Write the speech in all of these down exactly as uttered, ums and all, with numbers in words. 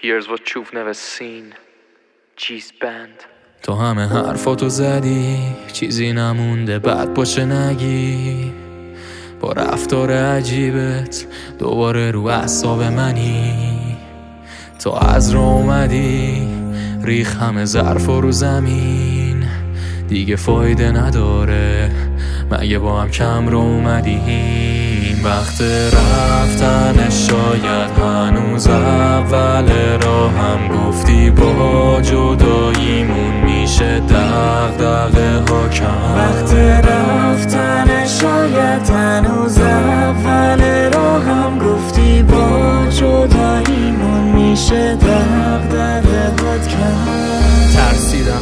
Here's what you've never seen. G's band. تو همه حرفاتو زدی، چیزی نمونده بعد باشه نگی. با رفتار عجیبت دوباره رو اعصاب منی. تو از رو اومدی ریخ همه ظرفا رو زمین. دیگه فایده نداره مگه با هم کم رو اومدیم. وقت رفتن شاید هنوز اول راه هم گفتی با جداییمون میشه دغدغه ها کم. وقت رفتن شاید هنوز اول راه هم گفتی با جداییمون میشه دغدغه ها کم. ترسیدم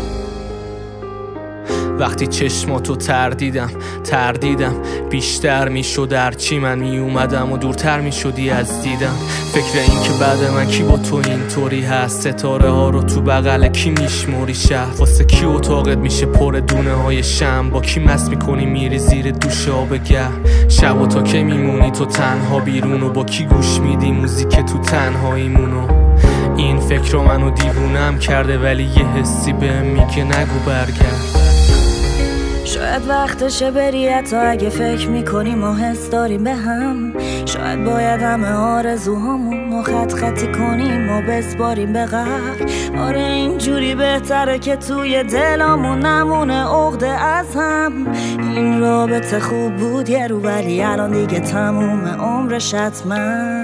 وقتی چشماتو تردیدم تردیدم بیشتر میشد هرچی من می اومدم و دورتر میشدی از دیدم. فکر این که بعد من کی با تو اینطوری هست، ستاره ها رو تو بغل کی میشموری، شهر واسه کی اتاقت میشه پر دونه های شم، با کی مست میکنی میری زیر دوش آب گرم. شب و تا که میمونی تو تنها بیرون و با کی گوش میدی موزیک تو تنهاییمونو. این فکر رو منو دیوونم کرده ولی یه حسی بهم میگه نگو برگرد. شاید وقتشه بری حتی اگه فکر میکنیم و حس داریم به هم. شاید باید همه آرزوهامون و خط خطی کنیم و بسپاریم به قبر. آره اینجوری بهتره که توی دلامون نمونه عقده از هم. این رابطه خوب بود یه رو ولی الان دیگه تموم عمرش حتما.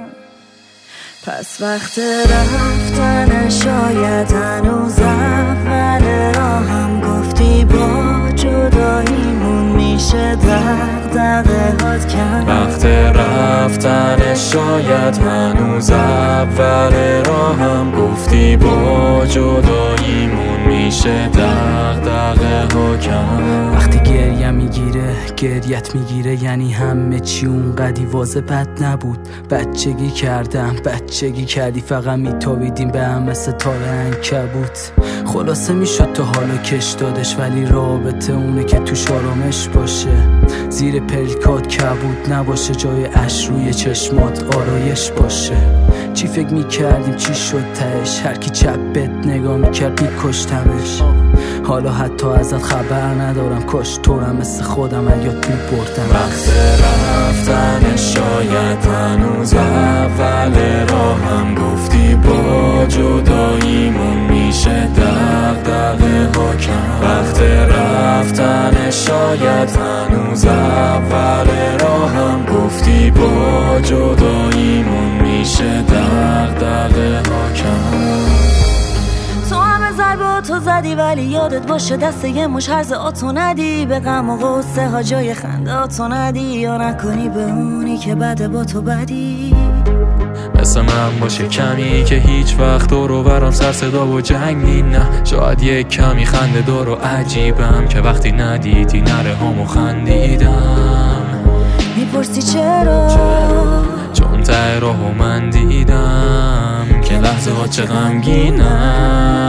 پس وقت رفتن شاید هنوز اول راه هم گفتی با جداییمون میشه دغدغه هات کم. وقت رفتن شاید هنوز اول راه هم گفتی با جداییمون میشه دغدغه ها کم. وقتی گریه میگیره گریت میگیره یعنی همه چی اونقدی واضح بد نبود. بچگی کردم بچگی کردی فقط میتابیدیم به هم مثل تار عنکبوت. خلاصه میشد تا حالا کش دادش ولی رابطه اونه که توش آرامش باشه. زیر پلکات کبود نباشه جای اش روی چشمات آرایش باشه. چی فکر میکردیم چی شد تهش، هر کی چپ بهت نگاه میکرد میکشتمش. حالا حتی ازت خبر ندارم کاش طورم مثل خودم اگه میبردم. وقت رفتن شاید هنوز اول راه هم گفتی با جداییمون میشه دغدغه ها کم. وقت رفتن شاید هنوز اول راه هم گفتی با جداییمون میشه دغدغه ها کم. تو همه ضربه تو زدی ولی یادت باشه دست یه مش هرز آتو ندی. به غم و غصه ها جای خنده آتو ندی یا نکنی به اونی که بده با تو بدی. مثل من باشه کمی که هیچ وقت رو برام سر صدا و جنگی نه. شاید یک کمی خنده دار و عجیبم که وقتی ندیدی نره همو خندیدم. میپرسی چرا؟ چون ته راهو من دیدم که لحظه ها چه غمگینم.